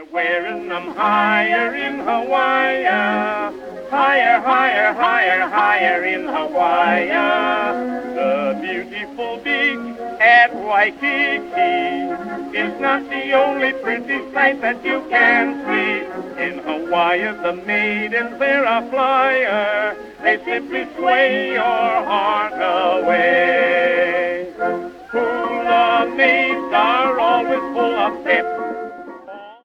wearing them higher in Hawaii. Higher, higher, higher, higher in Hawaii. The beautiful beach at Waikiki is not the only pretty sight that you can see. In Hawaii, the maidens there are flyer. They simply sway your heart